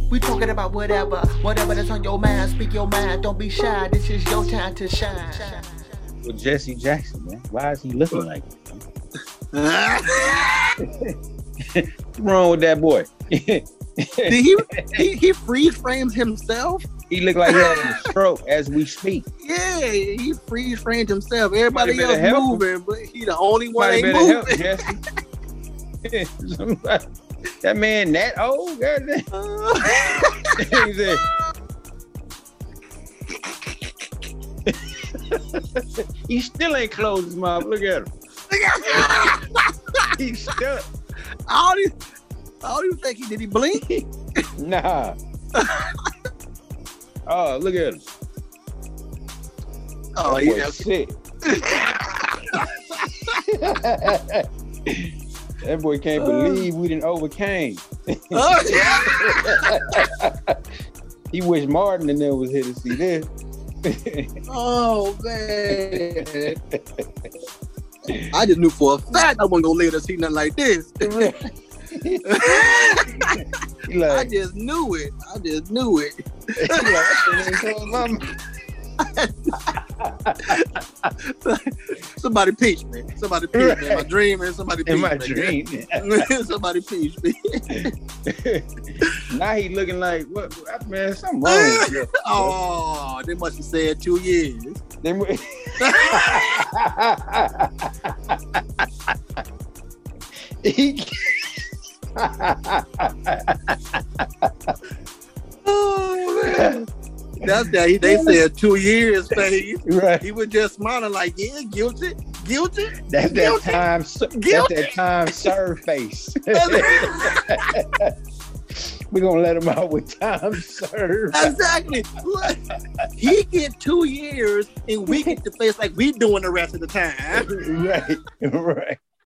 We talking about whatever that's on your mind. Speak your mind, don't be shy. This is your time to shine. Well, Jesse Jackson, man, why is he looking like that? What's wrong with that boy? Did he freeze frames himself? He looked like he had a stroke as we speak. Yeah, he freeze framed himself. Everybody else moving, but he the only one ain't moving. Help, Jesse. That man that old? Goddamn. He said, he still ain't closed his mouth. Look at him. He's stuck. I don't even think did he blink? Nah. Oh, look at him. Oh, he's sick. That boy can't believe we didn't overcame. He wished Martin and them was here to see this. Oh man. I just knew for a fact I wasn't gonna let her see nothing like this. I just knew it. Somebody peach me. Somebody peach me. In my dream, and somebody peach me. In my dream. Somebody peach me. Now he looking like, what, man, something wrong with you. Oh, they must have said 2 years. Oh, man. That's that. They said 2 years, face. Right. He was just smiling like, yeah, guilty. That's guilty. That time served face. We're gonna let him out with time served. Exactly. Look, he get 2 years and we get to face like we doing the rest of the time. Right.